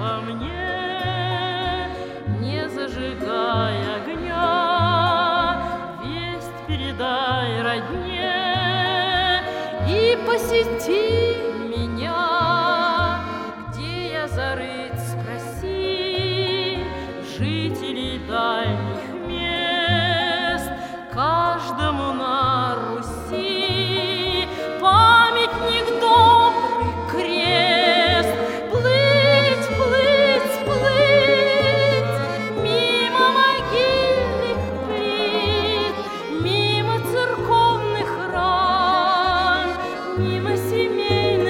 во мне, не зажигай огня, весть передай родне и посети меня, где я зарыт, спроси жителей дальних мест, каждому на Руси памятник добрый крест. Плыть, плыть, плыть мимо могильных плит, мимо церковных ран, мимо семейных